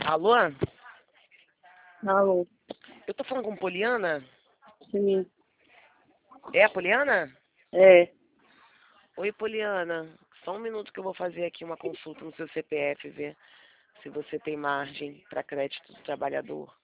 Alô? Alô, Eu tô falando com Poliana? sim, É a Poliana? é, Oi, Poliana. Só um minuto que eu vou fazer aqui uma consulta no seu CPF, ver se você tem margem para crédito do trabalhador.